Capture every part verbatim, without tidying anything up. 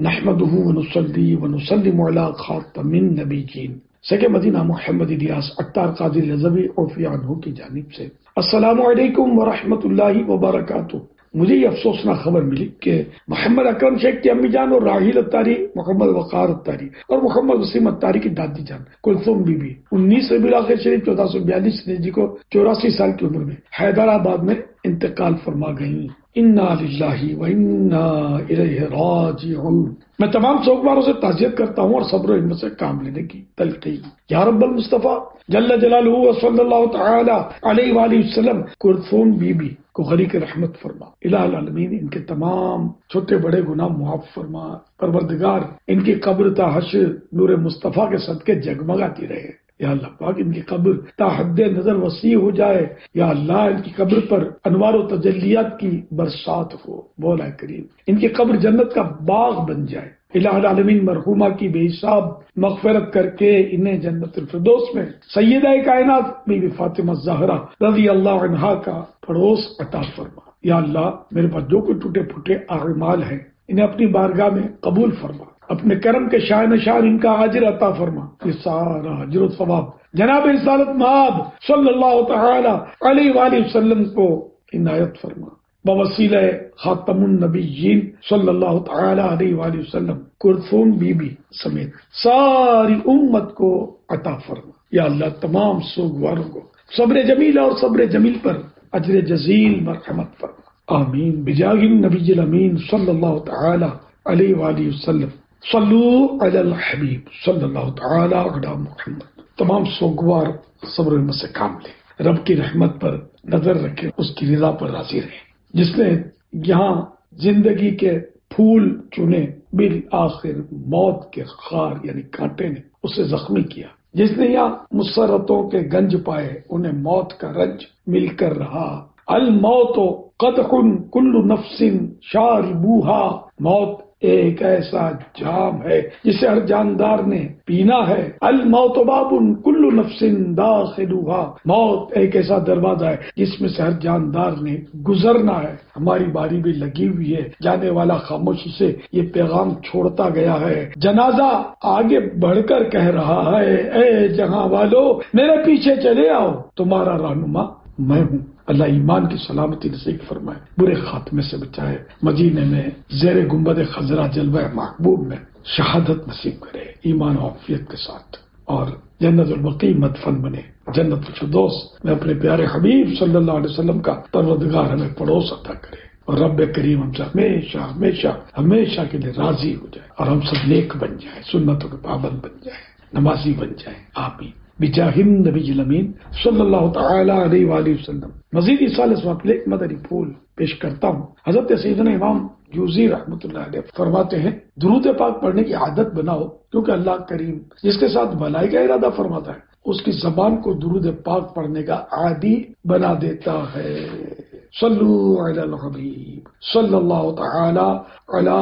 نحمده ونصلي ونسلم على خاتم النبیین سکے مدینہ محمد الیاس اختار قادری رضوی عفو عنہ کی جانب سے السلام علیکم ورحمۃ اللہ وبرکاتہ۔ مجھے یہ افسوسناک خبر ملی کہ محمد اکرم شیخ کی امی جان اور راحیل اتاری، محمد وقار اتاری اور محمد وسیم اتاری کی دادی جان کلثوم بی بی انیس ربیع الاخر شریف چودہ سو بیالیس جی کو چوراسی سال کی عمر میں حیدرآباد میں انتقال فرما گئیں۔ انا للہ و انا الیہ راجعون۔ میں تمام سوگواروں سے تعزیت کرتا ہوں اور صبر و ہمت سے کام لینے کی تلقین۔ یا رب المصطفیٰ جل جلالہ و صلی اللہ تعالی علیہ وآلہ وسلم کلثوم بی بی کو غریق رحمت فرما۔ الہ العالمین ان کے تمام چھوٹے بڑے گناہ معاف فرما۔ پروردگار ان کی قبر تا حشر نور مصطفیٰ کے صدقے جگمگاتی رہے۔ یا اللہ پاک ان کی قبر تا حد نظر وسیع ہو جائے۔ یا اللہ ان کی قبر پر انوار و تجلیات کی برسات ہو۔ مولا کریم ان کی قبر جنت کا باغ بن جائے۔ الہ العالمین مرحومہ کی بے حساب مغفرت کر کے انہیں جنت الفردوس میں سیدہ کائنات بی بی فاطمہ زہرا رضی اللہ عنہا کا پڑوس عطا فرما۔ یا اللہ میرے پاس جو کوئی ٹوٹے پھوٹے اعمال ہیں انہیں اپنی بارگاہ میں قبول فرما۔ اپنے کرم کے شاہ نشان ان کا اجر عطا فرما۔ یہ سارا اجر و ثواب جناب رسالت مآب صلی اللہ تعالی علیہ وآلہ وسلم کو عنایت فرما۔ بوسیلہ خاتم النبیین صلی اللہ تعالی علیہ وآلہ وسلم کلثوم بی بی سمیت ساری امت کو عطا فرما۔ یا اللہ تمام سوگواروں کو صبر جمیل اور صبر جمیل پر اجر جزیل مرحمت فرما۔ آمین بجاہ النبی الامین صلی اللہ تعالی علیہ وآلہ وسلم۔ صلو علی الحبیب صلی اللہ تعالی علی محمد۔ تمام سوگوار صبر میں سے کام لے، رب کی رحمت پر نظر رکھے، اس کی رضا پر راضی رہے۔ جس نے یہاں زندگی کے پھول چنے بالآخر موت کے خار یعنی کانٹے نے اسے زخمی کیا، جس نے یہاں مسرتوں کے گنج پائے انہیں موت کا رنج مل کر رہا۔ الموت قدح کل نفس شاربوہا، موت ایک ایسا جام ہے جسے ہر جاندار نے پینا ہے۔ الموت باب کل نفس داخلوہا، موت ایک ایسا دروازہ ہے جس میں سے ہر جاندار نے گزرنا ہے۔ ہماری باری بھی لگی ہوئی ہے، جانے والا خاموشی سے یہ پیغام چھوڑتا گیا ہے۔ جنازہ آگے بڑھ کر کہہ رہا ہے، اے جہاں والو میرے پیچھے چلے آؤ، تمہارا رہنما میں ہوں۔ اللہ ایمان کی سلامتی نصیب فرمائے، برے خاتمے سے بچائے، مدینے میں زیر گنبد خضرا جلوہ محبوب میں شہادت نصیب کرے ایمان و عافیت کے ساتھ، اور جنت البقیع مدفن بنے، جنت الفردوس میں اپنے پیارے حبیب صلی اللہ علیہ وسلم کا پروردگار ہمیں پڑوس عطا کرے، اور رب کریم ہم سے ہمیشہ ہمیشہ ہمیشہ کے لیے راضی ہو جائے، اور ہم سب نیک بن جائیں، سنتوں کے پابند بن جائیں، نمازی بن جائیں۔ آمین بجاہ النبی الامین صلی اللہ تعالی علیہ وآلہ وسلم۔ مزید اس سال اس وقت ایک مدنی پھول پیش کرتا ہوں۔ حضرت سیدنا امام جوزی رحمۃ اللہ علیہ فرماتے ہیں، درود پاک پڑھنے کی عادت بناؤ، کیونکہ اللہ کریم جس کے ساتھ بھلائی کا ارادہ فرماتا ہے اس کی زبان کو درود پاک پڑھنے کا عادی بنا دیتا ہے۔ صلو علی الحبیب صلی اللہ تعالی علی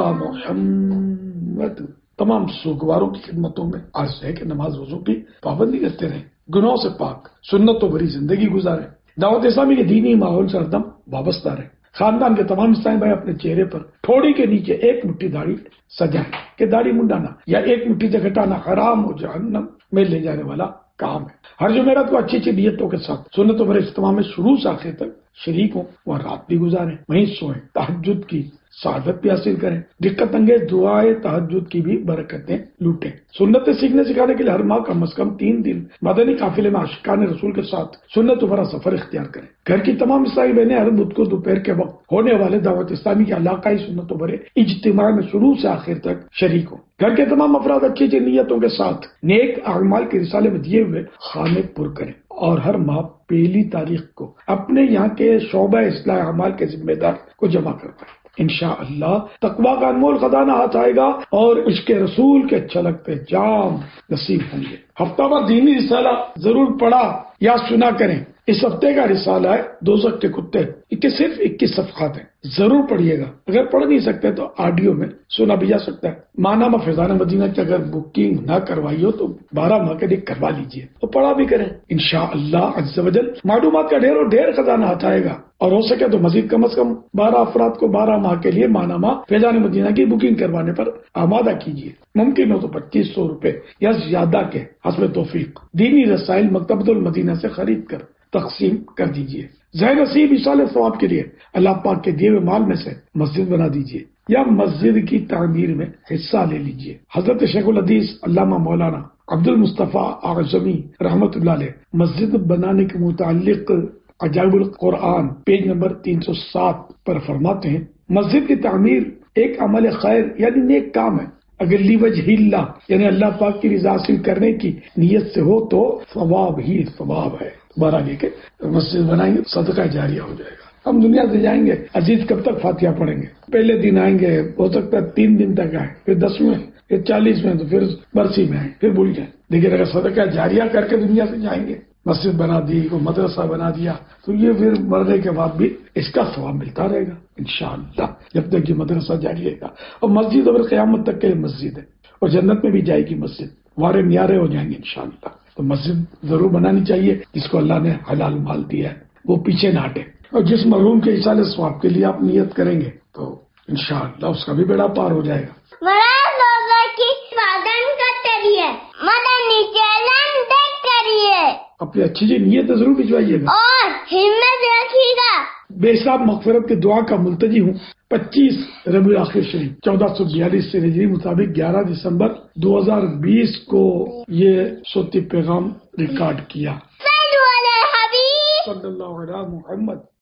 محمد۔ تمام سوگواروں کی خدمتوں میں عرض ہے کہ نماز وضو کی پابندی کرتے رہیں، گناہوں سے پاک سنت و بری زندگی گزاریں، دعوت اسلامی کے دینی ماحول سے ہردم وابستہ رہیں، خاندان کے تمام اسلامی بھائی اپنے چہرے پر تھوڑی کے نیچے ایک مٹھی داڑھی سجائیں کہ داڑھی منڈانا یا ایک مٹھی سے گھٹانا حرام و جہنم میں لے جانے والا کام ہے۔ ہر جمعرات کو اچھی اچھی نیتوں کے ساتھ سنت و بر اجتماع میں شروع سے آخر تک شریک ہوں، وہ رات بھی گزاریں، وہیں سوئیں، تہجد کی سعادت بھی حاصل کریں، دقت انگیز دعائیں تہجد کی بھی برکتیں لوٹیں۔ سنتیں سیکھنے سکھانے کے لیے ہر ماہ کم از کم تین دن مدنی قافلے میں عاشقان رسول کے ساتھ سنت و بھرا سفر اختیار کریں۔ گھر کی تمام اسلامی بہنیں ہر بدھ کو دوپہر کے وقت ہونے والے دعوت اسلامی کے علاقائی سنت و بھرے اجتماع میں شروع سے آخر تک شریک ہوں۔ گھر کے تمام افراد اچھی اچھی نیتوں کے ساتھ نیک اعمال کے رسالے میں دیے ہوئے خانے پر کریں، اور ہر ماہ پہلی تاریخ کو اپنے یہاں کے شعبہ اصلاح اعمال کے ذمہ دار کو جمع کروائیں۔ انشاءاللہ تقویٰ کا انمول خزانہ ہاتھ آئے گا اور عشق رسول کے چھلکتے جام نصیب ہوں گے۔ ہفتہ وار دینی رسالہ ضرور پڑھا یا سنا کریں۔ اس ہفتے کا رسالہ ہے دوزخ کے کتے، کہ صرف اکیس صفحات ہیں، ضرور پڑھیے گا۔ اگر پڑھ نہیں سکتے تو آڈیو میں سنا بھی جا سکتا ہے۔ ماہنامہ فیضان مدینہ کی اگر بکنگ نہ کروائی ہو تو بارہ ماہ کے لیے کروا لیجئے اور پڑھا بھی کریں، انشاءاللہ عز و جل معلومات کا ڈھیر اور ڈھیر خزانہ ہٹائے گا، اور ہو سکے تو مزید کم از کم بارہ افراد کو بارہ ماہ کے لیے ماہنامہ فیضان مدینہ کی بکنگ کروانے پر آمادہ کیجیے۔ ممکن ہو تو پچیس سو روپے یا زیادہ کے حسب توفیق دینی رسائل مکتبۃ المدینہ سے خرید کر تقسیم کر دیجیے۔ ذہن نصیب ایصال ثواب کے لیے اللہ پاک کے دیے ہوئے مال میں سے مسجد بنا دیجیے یا مسجد کی تعمیر میں حصہ لے لیجیے۔ حضرت شیخ الحدیث علامہ مولانا عبد المصطفیٰ اعظمی رحمۃ اللہ علیہ مسجد بنانے کے متعلق عجائب القرآن پیج نمبر تین سو سات پر فرماتے ہیں، مسجد کی تعمیر ایک عمل خیر یعنی نیک کام ہے، اگر لی وجہ اللہ یعنی اللہ پاک کی رضا حاصل کرنے کی نیت سے ہو تو ثواب ہی ثواب ہے۔ بارہ لے کے مسجد بنائیں گے، صدقہ جاریہ ہو جائے گا۔ ہم دنیا سے جائیں گے، عزیز کب تک فاتحہ پڑھیں گے؟ پہلے دن آئیں گے، ہو سکتا ہے تین دن تک آئیں، پھر دس میں، پھر چالیس میں، تو پھر برسی میں آئیں، پھر بھول جائیں۔ لیکن اگر صدقہ جاریہ کر کے دنیا سے جائیں گے، مسجد بنا دی، کو مدرسہ بنا دیا، تو یہ پھر مرنے کے بعد بھی اس کا ثواب ملتا رہے گا انشاءاللہ، جب تک یہ مدرسہ جاری رہے گا۔ اور مسجد اور قیامت تک کے مسجد ہے، اور جنت میں بھی جائے گی مسجد، وارے نیارے ہو جائیں گے انشاءاللہ۔ تو مسجد ضرور بنانی چاہیے، جس کو اللہ نے حلال مال دیا ہے وہ پیچھے نہ ہٹے، اور جس مرحوم کے ایصال ثواب کے لیے آپ نیت کریں گے تو انشاءاللہ اس کا بھی بیڑا پار ہو جائے گا۔ اپنی اچھی جی نیت ضرور بھجوائیے گا اور ہمت رکھیے گا۔ بے حساب مغفرت کی دعا کا ملتجی ہوں۔ پچیس ربیع الاخر شریف چودہ سو بیالیس سے ہجری مطابق گیارہ دسمبر دو ہزار بیس کو یہ صوتی پیغام ریکارڈ کیا۔ صلو علی الحبیب صلی اللہ علیہ محمد۔